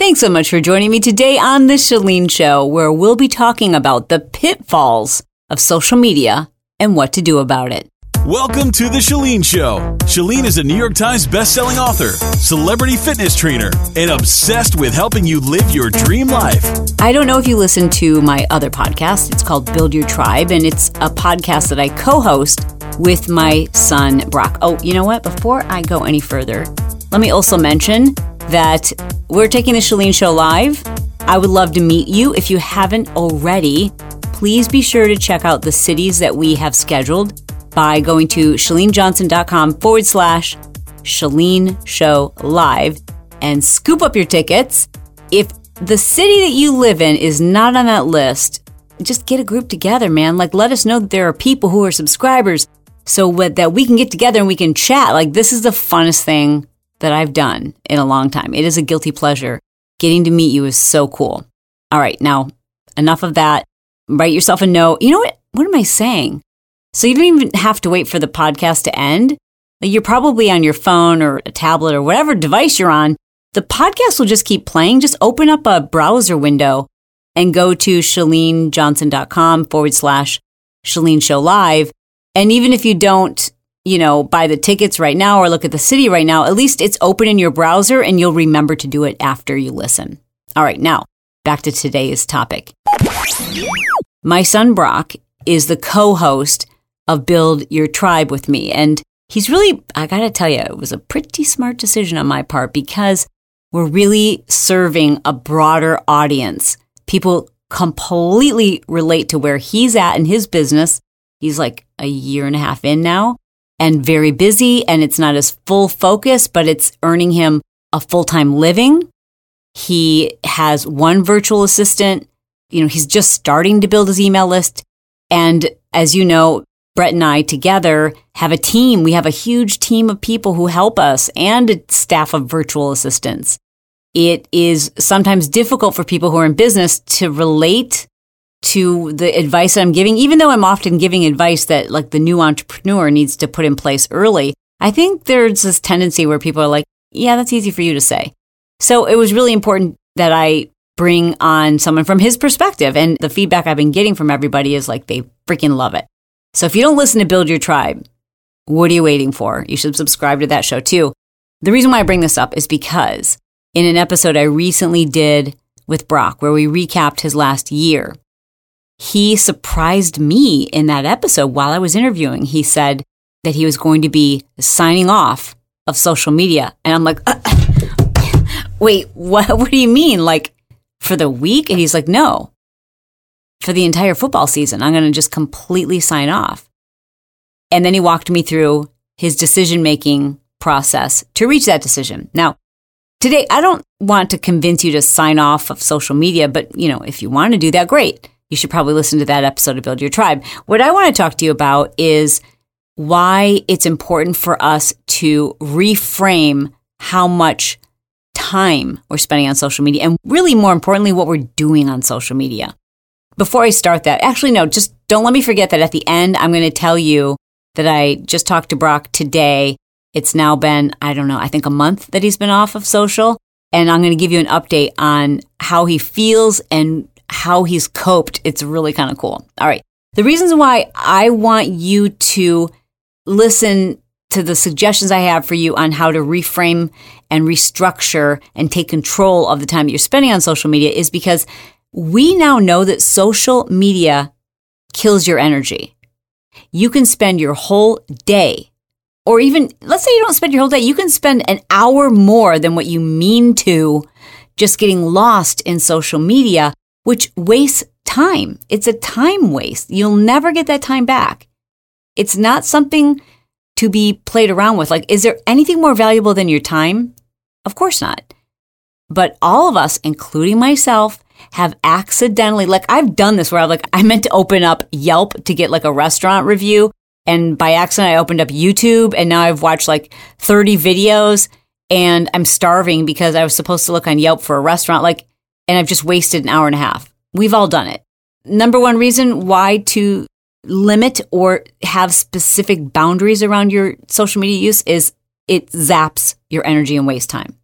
Thanks so much for joining me today on The Chalene Show, where we'll be talking about the pitfalls of social media and what to do about it. Welcome to The Chalene Show. Chalene is a New York Times bestselling author, celebrity fitness trainer, and obsessed with helping you live your dream life. I don't know if you listen to my other podcast. It's called Build Your Tribe, and it's a podcast that I co-host with my son, Brock. Oh, you know what? Before I go any further, let me also mention that we're taking The Chalene Show live. I would love to meet you. If you haven't already, please be sure to check out the cities that we have scheduled by going to ChaleneJohnson.com/Chalene Show Live and scoop up your tickets. If the city that you live in is not on that list, just get a group together, man. Like, let us know that there are people who are subscribers so that we can get together and we can chat. Like, this is the funnest thing that I've done in a long time. It is a guilty pleasure. Getting to meet you is so cool. All right, now, enough of that. Write yourself a note. You know what? What am I saying? So you don't even have to wait for the podcast to end. Like, you're probably on your phone or a tablet or whatever device you're on. The podcast will just keep playing. Just open up a browser window and go to ChaleneJohnson.com/Chalene Show Live. And even if you don't, buy the tickets right now or look at the city right now, at least it's open in your browser and you'll remember to do it after you listen. All right, now back to today's topic. My son, Brock, is the co-host of Build Your Tribe with me. And he's really, I got to tell you, it was a pretty smart decision on my part because we're really serving a broader audience. People completely relate to where he's at in his business. He's like a year and a half in now and very busy, and it's not as full focus, but it's earning him a full-time living. He has one virtual assistant. He's just starting to build his email list. And as you know, Brett and I together have a team. We have a huge team of people who help us and a staff of virtual assistants. It is sometimes difficult for people who are in business to relate to the advice that I'm giving, even though I'm often giving advice that like the new entrepreneur needs to put in place early. I think there's this tendency where people are like, yeah, that's easy for you to say. So it was really important that I bring on someone from his perspective. And the feedback I've been getting from everybody is like, they freaking love it. So if you don't listen to Build Your Tribe, what are you waiting for? You should subscribe to that show too. The reason why I bring this up is because in an episode I recently did with Brock, where we recapped his last year, he surprised me in that episode while I was interviewing. He said that he was going to be signing off of social media. And I'm like, wait, what do you mean? Like for the week? And he's like, no. For the entire football season, I'm going to just completely sign off. And then he walked me through his decision-making process to reach that decision. Now, today, I don't want to convince you to sign off of social media, but, if you want to do that, great. You should probably listen to that episode of Build Your Tribe. What I want to talk to you about is why it's important for us to reframe how much time we're spending on social media, and really more importantly, what we're doing on social media. Before I start that, actually, no, just don't let me forget that at the end, I'm going to tell you that I just talked to Brock today. It's now been, I think a month that he's been off of social. And I'm going to give you an update on how he feels and how he's coped. It's really kind of cool. All right. The reasons why I want you to listen to the suggestions I have for you on how to reframe and restructure and take control of the time that you're spending on social media is because we now know that social media kills your energy. You can spend your whole day, or even, let's say you don't spend your whole day, you can spend an hour more than what you mean to just getting lost in social media, which wastes time. It's a time waste. You'll never get that time back. It's not something to be played around with. Like, is there anything more valuable than your time? Of course not. But all of us, including myself, have accidentally, like I've done this where I meant to open up Yelp to get like a restaurant review. And by accident, I opened up YouTube and now I've watched like 30 videos and I'm starving because I was supposed to look on Yelp for a restaurant, and I've just wasted an hour and a half. We've all done it. Number one reason why to limit or have specific boundaries around your social media use is it zaps your energy and waste time.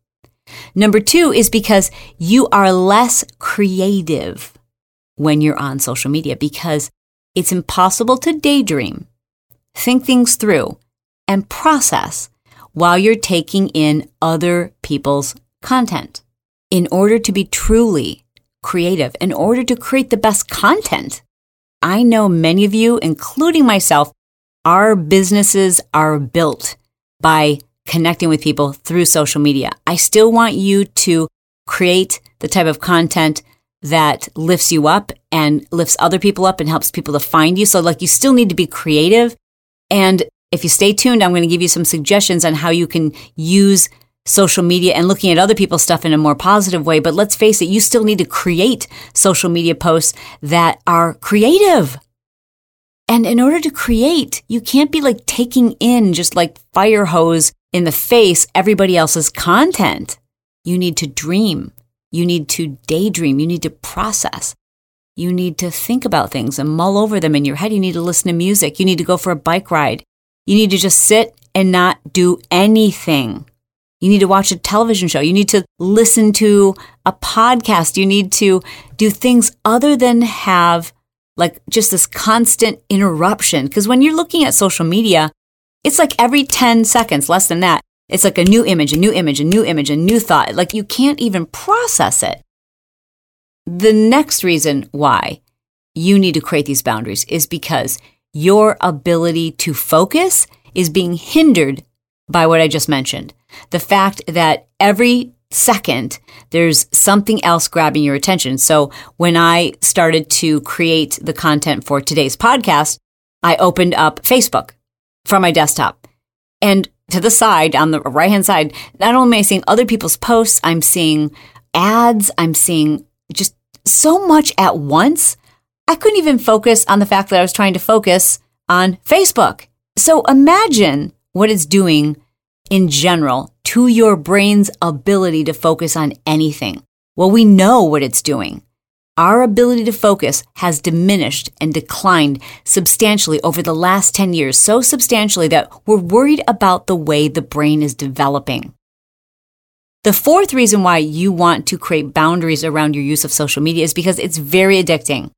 Number 2 is because you are less creative when you're on social media because it's impossible to daydream, think things through, and process while you're taking in other people's content. In order to be truly creative, in order to create the best content, I know many of you, including myself, our businesses are built by connecting with people through social media. I still want you to create the type of content that lifts you up and lifts other people up and helps people to find you. So you still need to be creative. And if you stay tuned, I'm going to give you some suggestions on how you can use social media and looking at other people's stuff in a more positive way. But let's face it, you still need to create social media posts that are creative. And in order to create, you can't be taking in just like fire hose in the face everybody else's content. You need to dream. You need to daydream. You need to process. You need to think about things and mull over them in your head. You need to listen to music. You need to go for a bike ride. You need to just sit and not do anything. You need to watch a television show. You need to listen to a podcast. You need to do things other than have just this constant interruption. Because when you're looking at social media, it's every 10 seconds, less than that, it's a new image, a new image, a new image, a new thought. You can't even process it. The next reason why you need to create these boundaries is because your ability to focus is being hindered by what I just mentioned. The fact that every second there's something else grabbing your attention. So when I started to create the content for today's podcast, I opened up Facebook from my desktop. And to the side, on the right-hand side, not only am I seeing other people's posts, I'm seeing ads, I'm seeing just so much at once. I couldn't even focus on the fact that I was trying to focus on Facebook. So imagine what it's doing in general to your brain's ability to focus on anything. Well, we know what it's doing. Our ability to focus has diminished and declined substantially over the last 10 years, so substantially that we're worried about the way the brain is developing. The fourth reason why you want to create boundaries around your use of social media is because it's very addicting.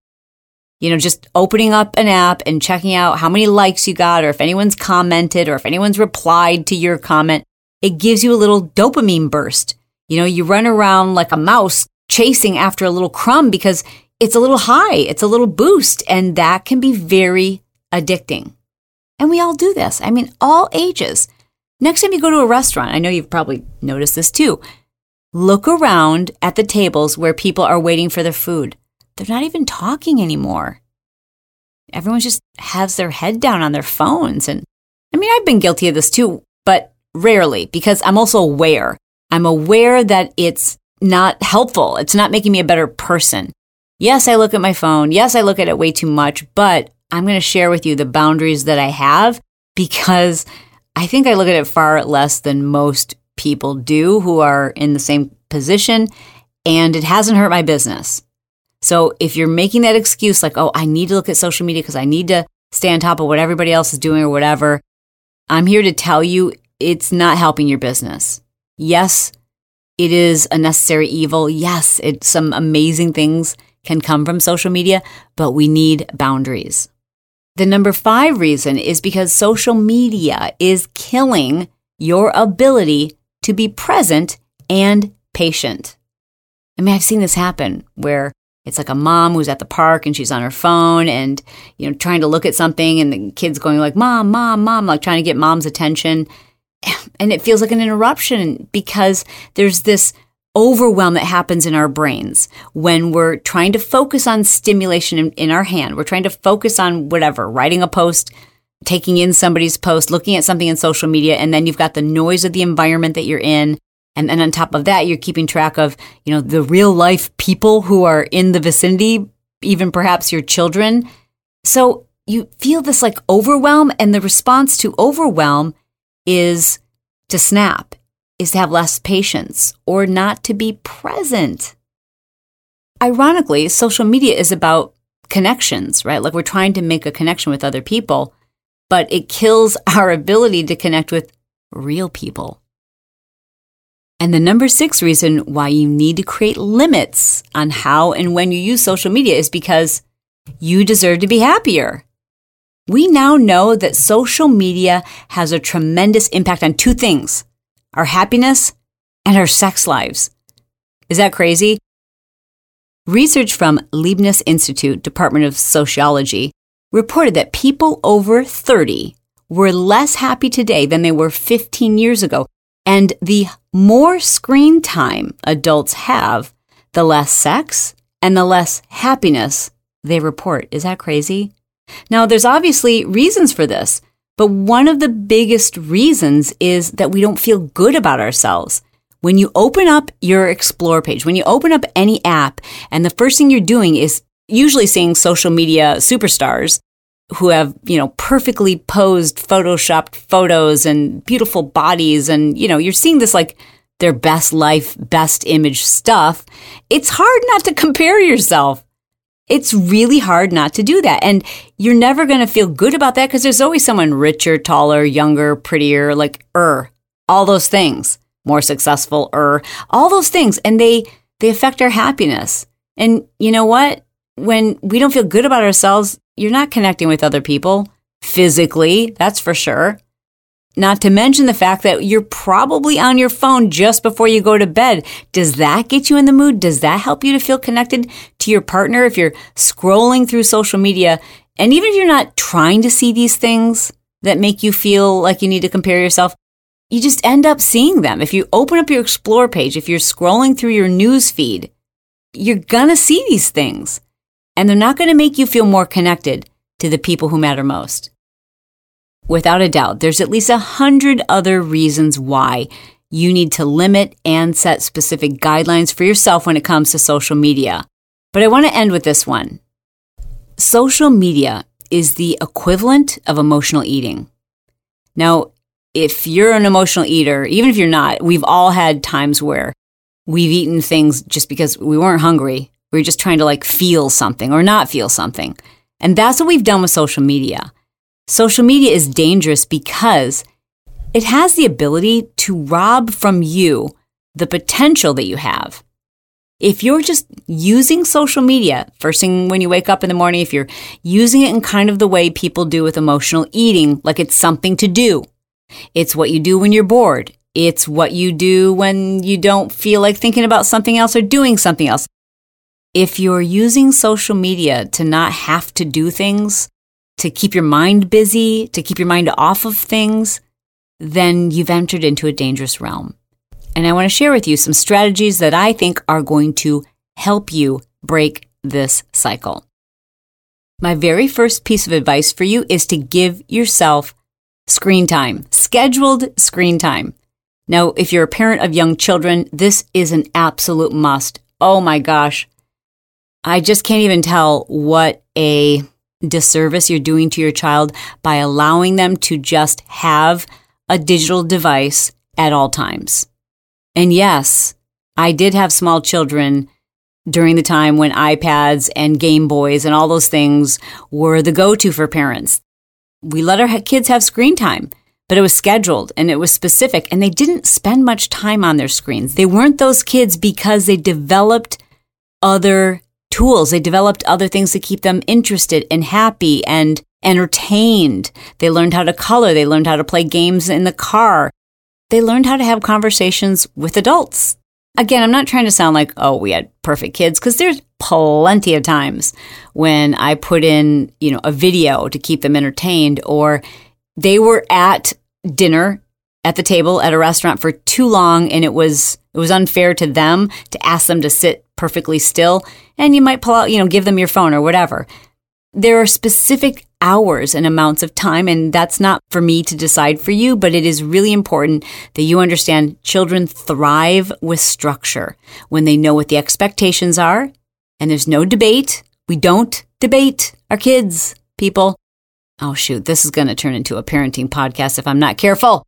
Just opening up an app and checking out how many likes you got, or if anyone's commented, or if anyone's replied to your comment, it gives you a little dopamine burst. You run around like a mouse chasing after a little crumb because it's a little high, it's a little boost, and that can be very addicting. And we all do this. All ages. Next time you go to a restaurant, I know you've probably noticed this too. Look around at the tables where people are waiting for their food. They're not even talking anymore. Everyone just has their head down on their phones. And I've been guilty of this too, but rarely, because I'm also aware. I'm aware that it's not helpful. It's not making me a better person. Yes, I look at my phone. Yes, I look at it way too much, but I'm going to share with you the boundaries that I have because I think I look at it far less than most people do who are in the same position, and it hasn't hurt my business. So if you're making that excuse I need to look at social media because I need to stay on top of what everybody else is doing or whatever, I'm here to tell you it's not helping your business. Yes, it is a necessary evil. Yes, some amazing things can come from social media, but we need boundaries. The number 5 reason is because social media is killing your ability to be present and patient. I've seen this happen where it's a mom who's at the park and she's on her phone and, trying to look at something and the kid's going Mom, Mom, Mom, trying to get mom's attention. And it feels like an interruption because there's this overwhelm that happens in our brains when we're trying to focus on stimulation in our hand. We're trying to focus on whatever, writing a post, taking in somebody's post, looking at something in social media, and then you've got the noise of the environment that you're in. And then on top of that, you're keeping track of, the real life people who are in the vicinity, even perhaps your children. So you feel this overwhelm, and the response to overwhelm is to snap, is to have less patience, or not to be present. Ironically, social media is about connections, right? We're trying to make a connection with other people, but it kills our ability to connect with real people. And the number 6 reason why you need to create limits on how and when you use social media is because you deserve to be happier. We now know that social media has a tremendous impact on 2 things, our happiness and our sex lives. Is that crazy? Research from Leibniz Institute, Department of Sociology, reported that people over 30 were less happy today than they were 15 years ago. And the more screen time adults have, the less sex and the less happiness they report. Is that crazy? Now, there's obviously reasons for this, but one of the biggest reasons is that we don't feel good about ourselves. When you open up your Explore page, when you open up any app, and the first thing you're doing is usually seeing social media superstars who have, perfectly posed, photoshopped photos and beautiful bodies. And, you're seeing this like their best life, best image stuff. It's hard not to compare yourself. It's really hard not to do that. And you're never going to feel good about that because there's always someone richer, taller, younger, prettier, all those things, more successful, all those things. And they affect our happiness. And you know what? When we don't feel good about ourselves, you're not connecting with other people physically, that's for sure. Not to mention the fact that you're probably on your phone just before you go to bed. Does that get you in the mood? Does that help you to feel connected to your partner if you're scrolling through social media? And even if you're not trying to see these things that make you feel like you need to compare yourself, you just end up seeing them. If you open up your Explore page, if you're scrolling through your news feed, you're going to see these things. And they're not going to make you feel more connected to the people who matter most. Without a doubt, there's at least 100 other reasons why you need to limit and set specific guidelines for yourself when it comes to social media. But I want to end with this one. Social media is the equivalent of emotional eating. Now, if you're an emotional eater, even if you're not, we've all had times where we've eaten things just because we weren't hungry. We were just trying to feel something or not feel something. And that's what we've done with social media. Social media is dangerous because it has the ability to rob from you the potential that you have. If you're just using social media, first thing when you wake up in the morning, if you're using it in kind of the way people do with emotional eating, like it's something to do. It's what you do when you're bored. It's what you do when you don't feel like thinking about something else or doing something else. If you're using social media to not have to do things, to keep your mind busy, to keep your mind off of things, then you've entered into a dangerous realm. And I want to share with you some strategies that I think are going to help you break this cycle. My very first piece of advice for you is to give yourself screen time, scheduled screen time. Now, if you're a parent of young children, this is an absolute must. Oh my gosh. I just can't even tell what a disservice you're doing to your child by allowing them to just have a digital device at all times. And yes, I did have small children during the time when iPads and Game Boys and all those things were the go-to for parents. We let our kids have screen time, but it was scheduled and it was specific, and they didn't spend much time on their screens. They weren't those kids because they developed other tools. They developed other things to keep them interested and happy and entertained. They learned how to color. They learned how to play games in the car. They learned how to have conversations with adults. Again, I'm not trying to sound like, oh, we had perfect kids, because there's plenty of times when I put in, a video to keep them entertained, or they were at dinner at the table at a restaurant for too long, and it was unfair to them to ask them to sit perfectly still, and you might pull out, give them your phone or whatever. There are specific hours and amounts of time, and that's not for me to decide for you, but it is really important that you understand children thrive with structure when they know what the expectations are, and there's no debate. We don't debate our kids, people. Oh, shoot, this is going to turn into a parenting podcast if I'm not careful.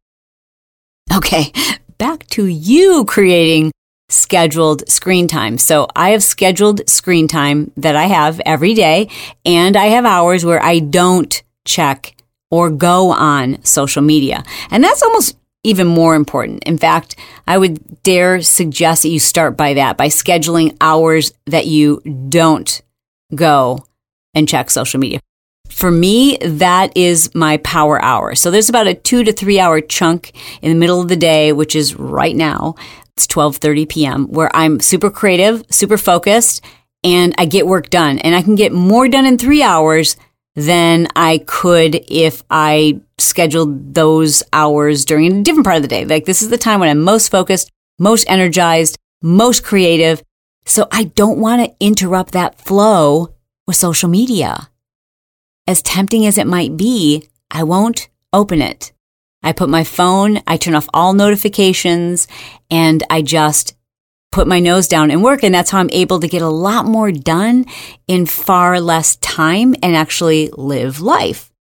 Okay, back to you creating scheduled screen time. So I have scheduled screen time that I have every day, and I have hours where I don't check or go on social media. And that's almost even more important. In fact, I would dare suggest that you start by scheduling hours that you don't go and check social media. For me, that is my power hour. So there's about a 2 to 3 hour chunk in the middle of the day, which is right now. It's 12:30 p.m., where I'm super creative, super focused, and I get work done. And I can get more done in 3 hours than I could if I scheduled those hours during a different part of the day. Like, this is the time when I'm most focused, most energized, most creative. So I don't want to interrupt that flow with social media. As tempting as it might be, I won't open it. I put my phone, I turn off all notifications, and I just put my nose down and work. And that's how I'm able to get a lot more done in far less time and actually live life.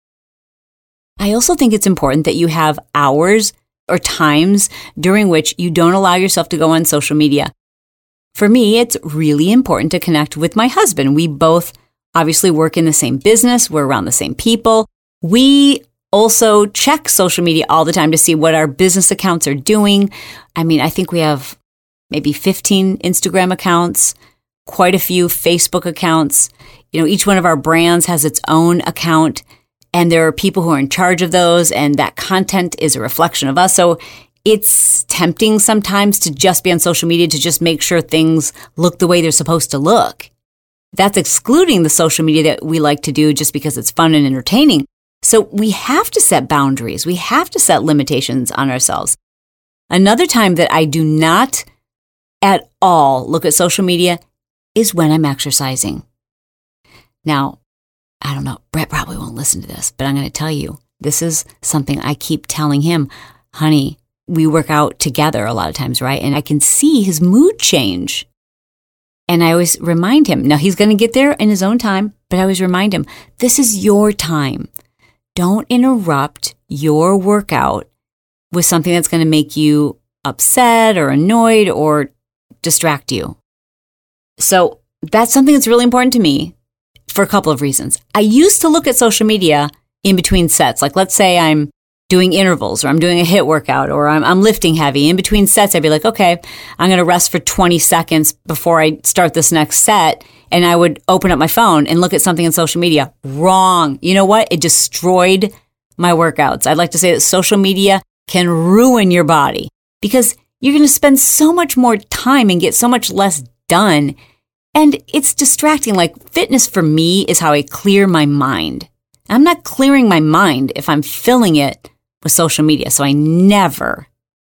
I also think it's important that you have hours or times during which you don't allow yourself to go on social media. For me, it's really important to connect with my husband. We both obviously work in the same business. We're around the same people. We also check social media all the time to see what our business accounts are doing. I mean, I think we have maybe 15 Instagram accounts, quite a few Facebook accounts. You know, each one of our brands has its own account, and there are people who are in charge of those, and that content is a reflection of us. So it's tempting sometimes to just be on social media to just make sure things look the way they're supposed to look. That's excluding the social media that we like to do just because it's fun and entertaining. So we have to set boundaries. We have to set limitations on ourselves. Another time that I do not at all look at social media is when I'm exercising. Now, I don't know, Brett probably won't listen to this, but I'm going to tell you, this is something I keep telling him. Honey, we work out together a lot of times, right? And I can see his mood change. And I always remind him, now he's going to get there in his own time, but I always remind him, this is your time. Don't interrupt your workout with something that's going to make you upset or annoyed or distract you. So that's something that's really important to me for a couple of reasons. I used to look at social media in between sets. Like, let's say I'm doing intervals, or I'm doing a HIIT workout, or I'm lifting heavy. In between sets, I'd be like, okay, I'm going to rest for 20 seconds before I start this next set. And I would open up my phone and look at something on social media. Wrong. You know what? It destroyed my workouts. I'd like to say that social media can ruin your body because you're going to spend so much more time and get so much less done. And it's distracting. Like, fitness for me is how I clear my mind. I'm not clearing my mind if I'm filling it with social media. So I never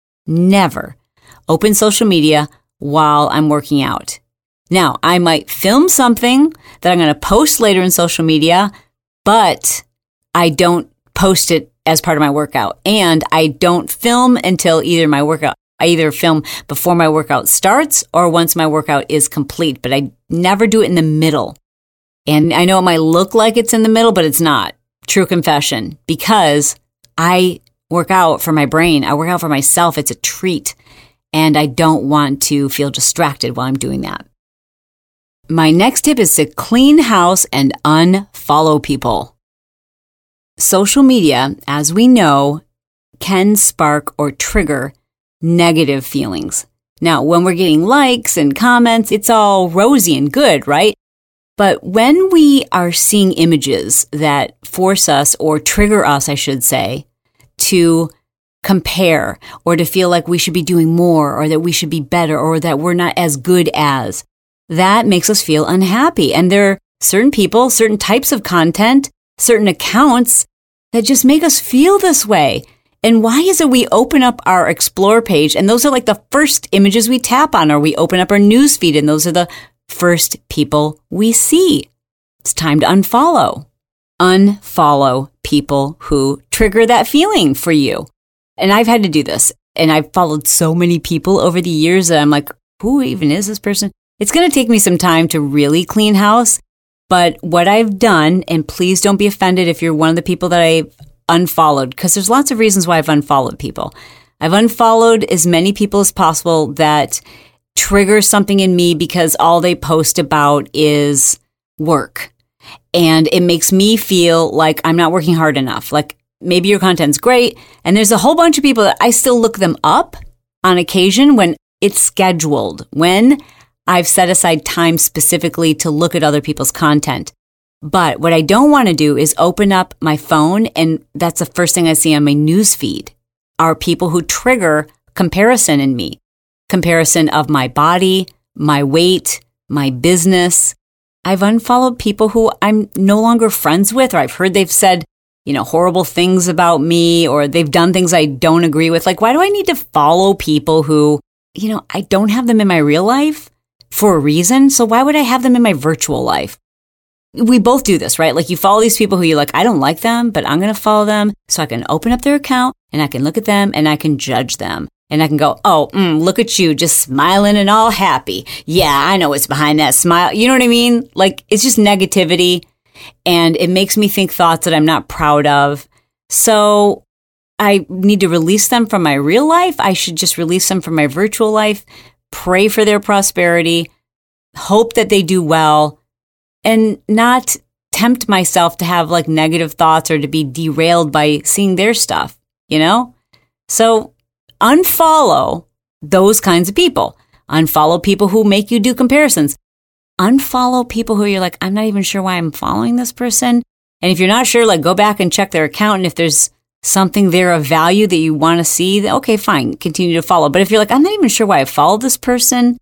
open social media while I'm working out. Now, I might film something that I'm going to post later in social media, but I don't post it as part of my workout. And I don't film until I either film before my workout starts or once my workout is complete, but I never do it in the middle. And I know it might look like it's in the middle, but it's not. True confession, because I work out for my brain. I work out for myself. It's a treat. And I don't want to feel distracted while I'm doing that. My next tip is to clean house and unfollow people. Social media, as we know, can spark or trigger negative feelings. Now, when we're getting likes and comments, it's all rosy and good, right? But when we are seeing images that force us or trigger us, I should say, to compare or to feel like we should be doing more or that we should be better or that we're not as good as, that makes us feel unhappy. And there are certain people, certain types of content, certain accounts that just make us feel this way. And why is it we open up our Explore page and those are like the first images we tap on, or we open up our news feed and those are the first people we see? It's time to unfollow. Unfollow people who trigger that feeling for you. And I've had to do this. And I've followed so many people over the years that I'm like, who even is this person? It's going to take me some time to really clean house. But what I've done, and please don't be offended if you're one of the people that I've unfollowed, because there's lots of reasons why I've unfollowed people. I've unfollowed as many people as possible that trigger something in me because all they post about is work. And it makes me feel like I'm not working hard enough. Like maybe your content's great. And there's a whole bunch of people that I still look them up on occasion when it's scheduled, when I've set aside time specifically to look at other people's content. But what I don't want to do is open up my phone, and that's the first thing I see on my news feed are people who trigger comparison in me. Comparison of my body, my weight, my business. I've unfollowed people who I'm no longer friends with, or I've heard they've said, horrible things about me, or they've done things I don't agree with. Like, why do I need to follow people who, I don't have them in my real life for a reason? So why would I have them in my virtual life? We both do this, right? Like you follow these people who you're like, I don't like them, but I'm going to follow them so I can open up their account and I can look at them and I can judge them. And I can go, look at you just smiling and all happy. Yeah, I know what's behind that smile. You know what I mean? Like it's just negativity and it makes me think thoughts that I'm not proud of. So I need to release them from my real life. I should just release them from my virtual life, pray for their prosperity, hope that they do well, and not tempt myself to have like negative thoughts or to be derailed by seeing their stuff, So unfollow those kinds of people. Unfollow people who make you do comparisons. Unfollow people who you're like, I'm not even sure why I'm following this person. And if you're not sure, like go back and check their account. And if there's something there of value that you want to see, then okay, fine, continue to follow. But if you're like, I'm not even sure why I followed this person,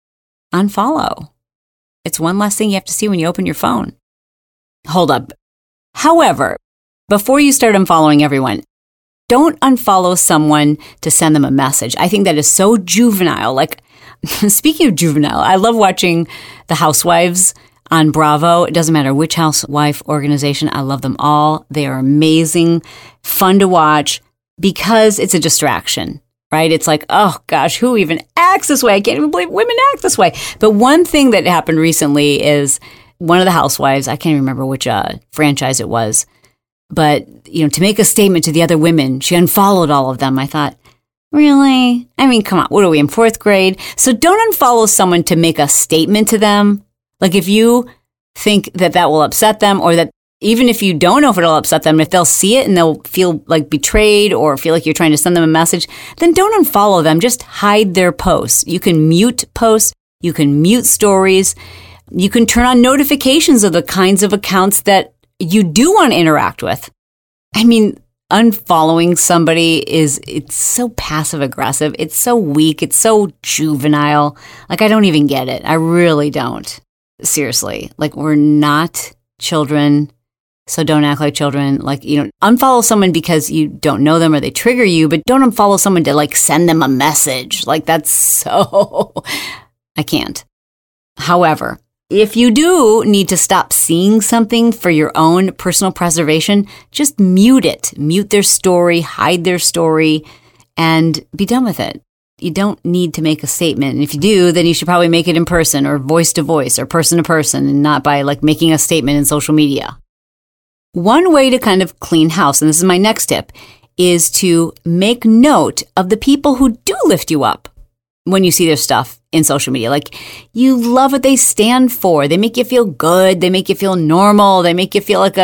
unfollow. It's one less thing you have to see when you open your phone. Hold up. However, before you start unfollowing everyone, don't unfollow someone to send them a message. I think that is so juvenile. Like, speaking of juvenile, I love watching The Housewives on Bravo. It doesn't matter which housewife organization. I love them all. They are amazing, fun to watch because it's a distraction. Right? It's like, oh gosh, who even acts this way? I can't even believe women act this way. But one thing that happened recently is one of the housewives, I can't remember which franchise it was, but to make a statement to the other women, she unfollowed all of them. I thought, really? I mean, come on, what are we in 4th grade? So don't unfollow someone to make a statement to them. Like if you think that will upset them, or that even if you don't know if it'll upset them, if they'll see it and they'll feel like betrayed or feel like you're trying to send them a message, then don't unfollow them. Just hide their posts. You can mute posts. You can mute stories. You can turn on notifications of the kinds of accounts that you do want to interact with. I mean, unfollowing somebody it's so passive aggressive. It's so weak. It's so juvenile. Like, I don't even get it. I really don't. Seriously. Like, we're not children. So don't act like children. Like, unfollow someone because you don't know them or they trigger you, but don't unfollow someone to like send them a message. Like that's so, I can't. However, if you do need to stop seeing something for your own personal preservation, just mute it. Mute their story, hide their story, and be done with it. You don't need to make a statement. And if you do, then you should probably make it in person or voice to voice or person to person and not by like making a statement in social media. One way to kind of clean house, and this is my next tip, is to make note of the people who do lift you up when you see their stuff in social media. Like, you love what they stand for. They make you feel good. They make you feel normal. They make you feel like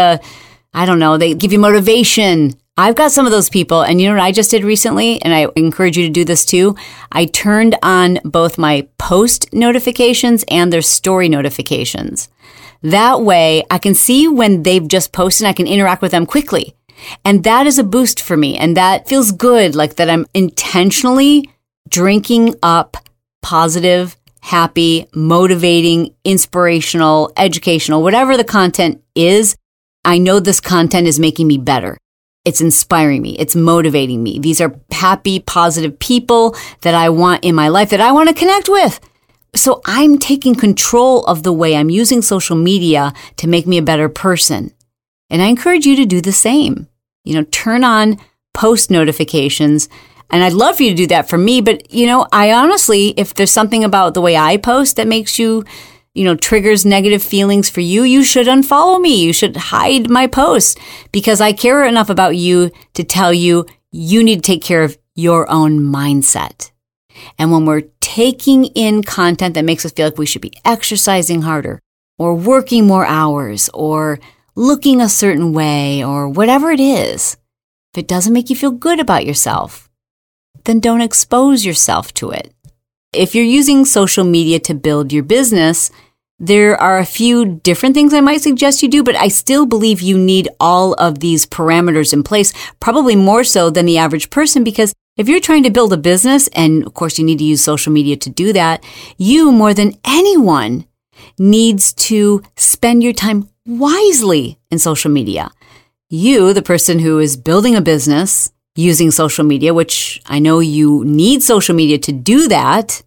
they give you motivation. I've got some of those people, and you know what I just did recently, and I encourage you to do this too? I turned on both my post notifications and their story notifications. That way, I can see when they've just posted and I can interact with them quickly. And that is a boost for me. And that feels good, like that I'm intentionally drinking up positive, happy, motivating, inspirational, educational, whatever the content is. I know this content is making me better. It's inspiring me. It's motivating me. These are happy, positive people that I want in my life, that I want to connect with. So I'm taking control of the way I'm using social media to make me a better person. And I encourage you to do the same. Turn on post notifications. And I'd love for you to do that for me. But, I honestly, if there's something about the way I post that makes you, triggers negative feelings for you, you should unfollow me. You should hide my posts because I care enough about you to tell you you need to take care of your own mindset. And when we're taking in content that makes us feel like we should be exercising harder or working more hours or looking a certain way or whatever it is, if it doesn't make you feel good about yourself, then don't expose yourself to it. If you're using social media to build your business, there are a few different things I might suggest you do, but I still believe you need all of these parameters in place, probably more so than the average person, because if you're trying to build a business, and of course you need to use social media to do that, you more than anyone needs to spend your time wisely in social media. You, the person who is building a business using social media, which I know you need social media to do that,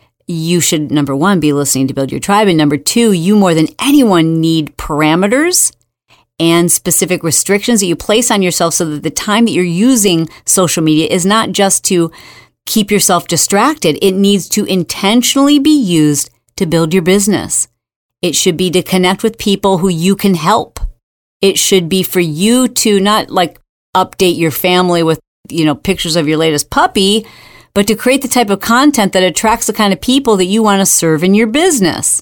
you should, number one, be listening to Build Your Tribe. And number two, you more than anyone need parameters and specific restrictions that you place on yourself so that the time that you're using social media is not just to keep yourself distracted. It needs to intentionally be used to build your business. It should be to connect with people who you can help. It should be for you to not like update your family with, pictures of your latest puppy, but to create the type of content that attracts the kind of people that you want to serve in your business.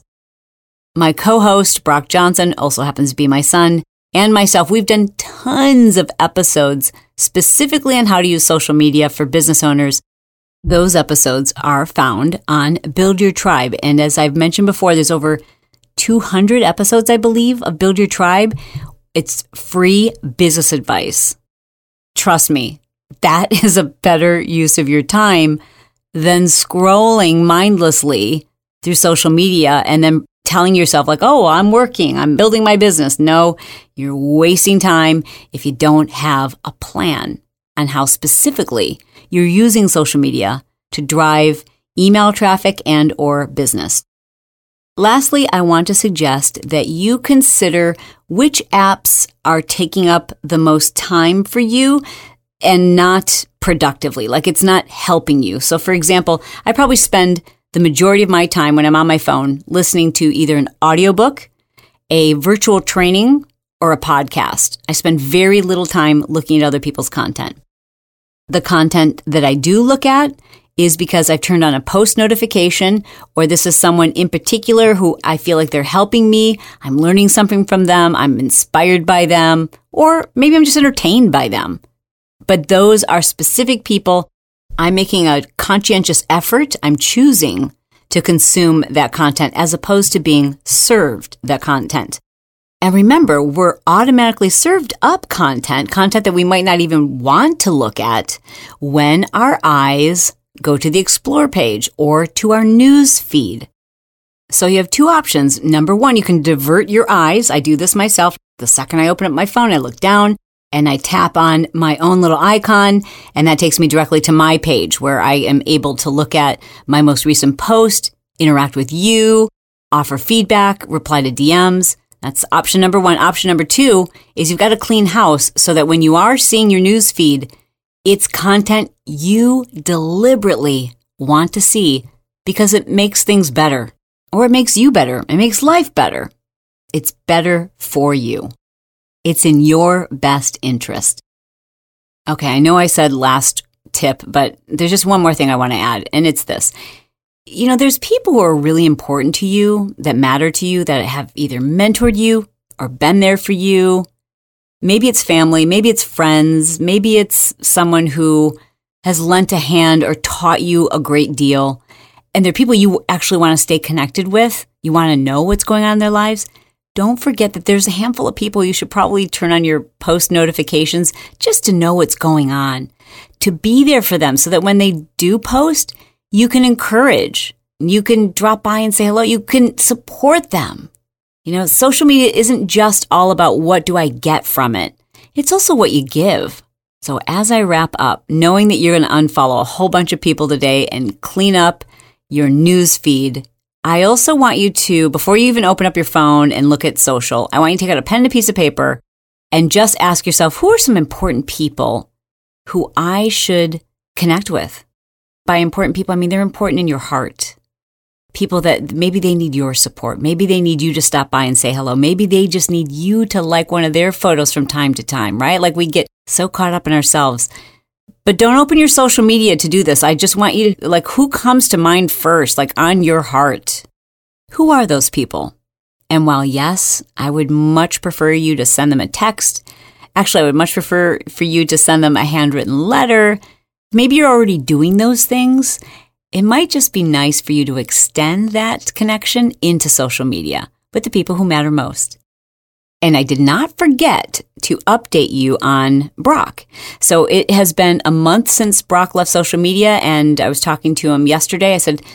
My co-host, Brock Johnson, also happens to be my son, and myself. We've done tons of episodes specifically on how to use social media for business owners. Those episodes are found on Build Your Tribe. And as I've mentioned before, there's over 200 episodes, I believe, of Build Your Tribe. It's free business advice. Trust me, that is a better use of your time than scrolling mindlessly through social media and then telling yourself like, oh, I'm working, I'm building my business. No, you're wasting time if you don't have a plan on how specifically you're using social media to drive email traffic and or business. Lastly, I want to suggest that you consider which apps are taking up the most time for you and not productively, like it's not helping you. So for example, I probably spend the majority of my time when I'm on my phone listening to either an audiobook, a virtual training, or a podcast. I spend very little time looking at other people's content. The content that I do look at is because I've turned on a post notification, or this is someone in particular who I feel like they're helping me. I'm learning something from them. I'm inspired by them, or maybe I'm just entertained by them. But those are specific people. I'm making a conscientious effort. I'm choosing to consume that content as opposed to being served that content. And remember, we're automatically served up content that we might not even want to look at when our eyes go to the Explore page or to our news feed. So you have two options. Number one, you can divert your eyes. I do this myself. The second I open up my phone, I look down and I tap on my own little icon, and that takes me directly to my page where I am able to look at my most recent post, interact with you, offer feedback, reply to DMs. That's option number one. Option number two is you've got a clean house so that when you are seeing your news feed, it's content you deliberately want to see because it makes things better, or it makes you better. It makes life better. It's better for you. It's in your best interest. Okay, I know I said last tip, but there's just one more thing I want to add, and it's this. There's people who are really important to you, that matter to you, that have either mentored you or been there for you. Maybe it's family, maybe it's friends, maybe it's someone who has lent a hand or taught you a great deal. And they're people you actually want to stay connected with. You want to know what's going on in their lives. Don't forget that there's a handful of people you should probably turn on your post notifications just to know what's going on, to be there for them so that when they do post, you can encourage, you can drop by and say hello, you can support them. Social media isn't just all about what do I get from it. It's also what you give. So as I wrap up, knowing that you're going to unfollow a whole bunch of people today and clean up your news feed, I also want you to, before you even open up your phone and look at social, I want you to take out a pen and a piece of paper and just ask yourself, who are some important people who I should connect with? By important people, I mean they're important in your heart. People that maybe they need your support. Maybe they need you to stop by and say hello. Maybe they just need you to like one of their photos from time to time, right? Like we get so caught up in ourselves. But don't open your social media to do this. I just want you to, who comes to mind first, on your heart? Who are those people? And while yes, I would much prefer you to send them a text, Actually, I would much prefer for you to send them a handwritten letter. Maybe you're already doing those things. It might just be nice for you to extend that connection into social media with the people who matter most. And I did not forget to update you on Brock. So it has been a month since Brock left social media, and I was talking to him yesterday. I said,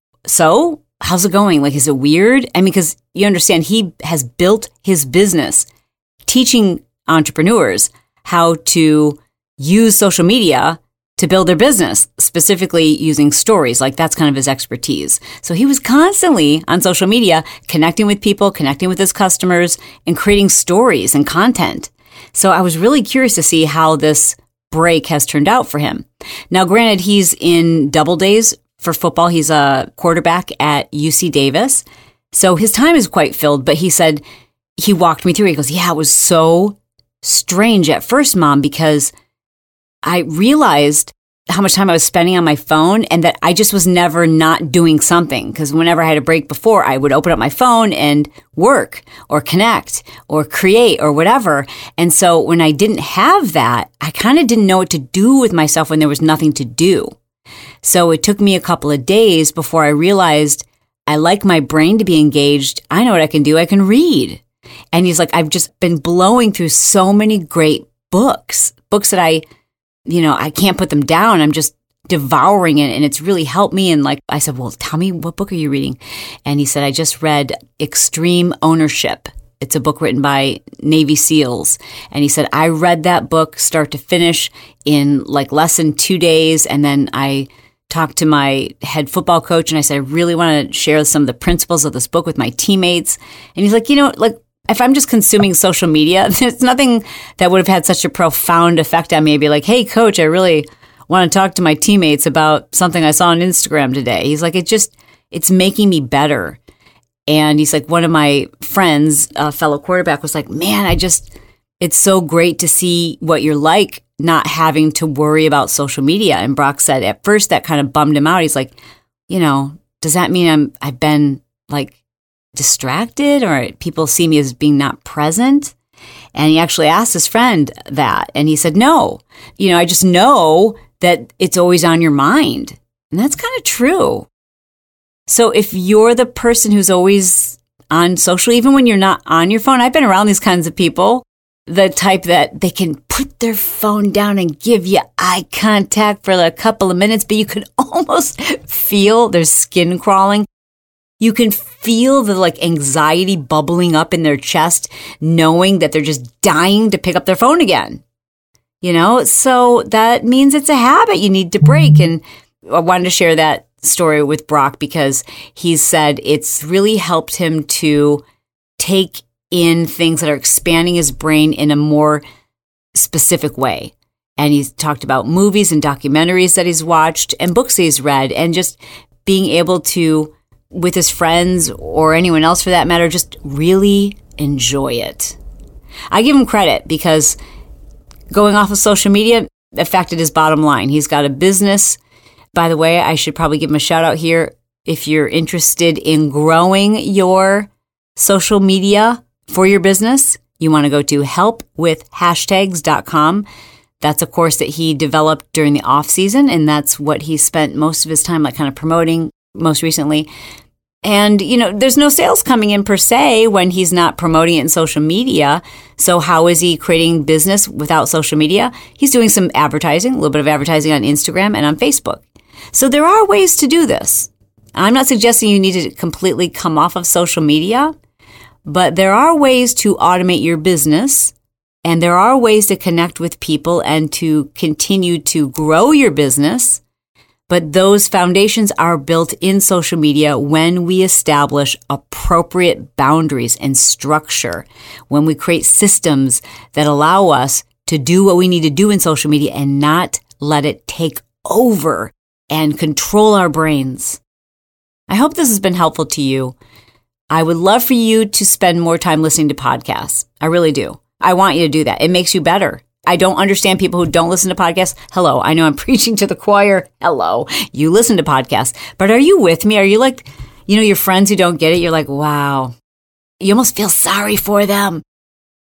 so how's it going? Like, is it weird? I mean, because you understand, he has built his business teaching entrepreneurs how to use social media to build their business, specifically using stories. Like, that's kind of his expertise. So he was constantly on social media, connecting with people, connecting with his customers, and creating stories and content. So I was really curious to see how this break has turned out for him. Now, granted, he's in double days for football. He's a quarterback at UC Davis. So his time is quite filled, but he said, he walked me through. He goes, yeah, it was so strange at first, Mom, because I realized how much time I was spending on my phone and that I just was never not doing something. Because whenever I had a break before, I would open up my phone and work or connect or create or whatever. And so when I didn't have that, I kind of didn't know what to do with myself when there was nothing to do. So it took me a couple of days before I realized I like my brain to be engaged. I know what I can do. I can read. And he's like, I've just been blowing through so many great books that I can't put them down. I'm just devouring it, and it's really helped me. And like I said, well, tell me, what book are you reading? And he said, I just read Extreme Ownership. It's a book written by Navy SEALs. And he said, I read that book start to finish in like less than 2 days. And then I talked to my head football coach and I said, I really want to share some of the principles of this book with my teammates. And he's like, if I'm just consuming social media, there's nothing that would have had such a profound effect on me. I'd be like, hey, coach, I really want to talk to my teammates about something I saw on Instagram today. He's like, it's making me better. And he's like, one of my friends, a fellow quarterback, was like, man, it's so great to see what you're like, not having to worry about social media. And Brock said at first that kind of bummed him out. He's like, does that mean I've been like distracted, or people see me as being not present? And he actually asked his friend that, and he said, no, I just know that it's always on your mind. And that's kind of true. So if you're the person who's always on social, even when you're not on your phone, I've been around these kinds of people, the type that they can put their phone down and give you eye contact for a couple of minutes, but you can almost feel their skin crawling. You can feel the like anxiety bubbling up in their chest, knowing that they're just dying to pick up their phone again. So that means it's a habit you need to break. And I wanted to share that story with Brock because he said it's really helped him to take in things that are expanding his brain in a more specific way. And he's talked about movies and documentaries that he's watched and books that he's read, and just being able to, with his friends or anyone else for that matter, just really enjoy it. I give him credit because going off of social media affected his bottom line. He's got a business. By the way, I should probably give him a shout out here. If you're interested in growing your social media for your business, you want to go to helpwithhashtags.com. That's a course that he developed during the off season, and that's what he spent most of his time like kind of promoting most recently. And, there's no sales coming in per se when he's not promoting it in social media. So how is he creating business without social media? He's doing some advertising, a little bit of advertising on Instagram and on Facebook. So there are ways to do this. I'm not suggesting you need to completely come off of social media, but there are ways to automate your business, and there are ways to connect with people and to continue to grow your business. But those foundations are built in social media when we establish appropriate boundaries and structure, when we create systems that allow us to do what we need to do in social media and not let it take over and control our brains. I hope this has been helpful to you. I would love for you to spend more time listening to podcasts. I really do. I want you to do that. It makes you better. I don't understand people who don't listen to podcasts. Hello, I know I'm preaching to the choir. Hello, you listen to podcasts. But are you with me? Are you like, your friends who don't get it? You're like, wow. You almost feel sorry for them.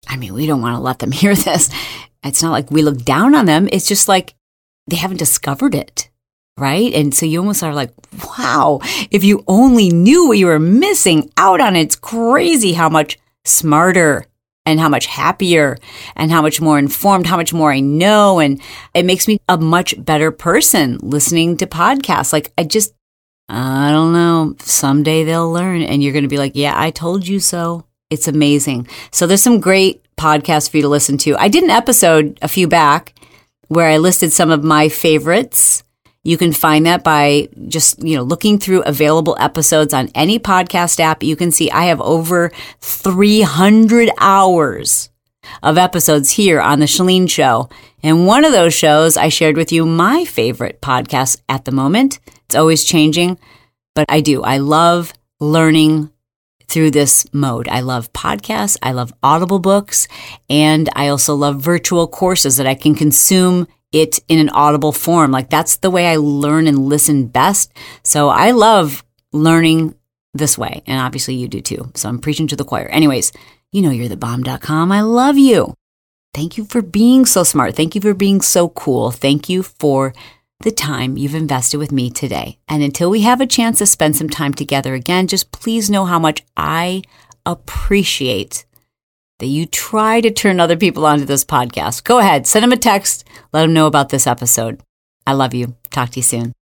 I mean, we don't want to let them hear this. It's not like we look down on them. It's just like they haven't discovered it, right? And so you almost are like, wow, if you only knew what you were missing out on. It's crazy how much smarter and how much happier and how much more informed, how much more I know. And it makes me a much better person listening to podcasts. Like I don't know, someday they'll learn and you're going to be like, yeah, I told you so. It's amazing. So there's some great podcasts for you to listen to. I did an episode a few back where I listed some of my favorites. You can find that by just, looking through available episodes on any podcast app. You can see I have over 300 hours of episodes here on The Chalene Show. And one of those shows, I shared with you my favorite podcast at the moment. It's always changing, but I do. I love learning through this mode. I love podcasts, I love Audible books, and I also love virtual courses that I can consume it in an audible form. Like that's the way I learn and listen best. So I love learning this way, and obviously you do too. So I'm preaching to the choir. Anyways, you're thebomb.com. I love you. Thank you for being so smart. Thank you for being so cool. Thank you for the time you've invested with me today. And until we have a chance to spend some time together again, just please know how much I appreciate that you try to turn other people onto this podcast. Go ahead, send them a text, let them know about this episode. I love you. Talk to you soon.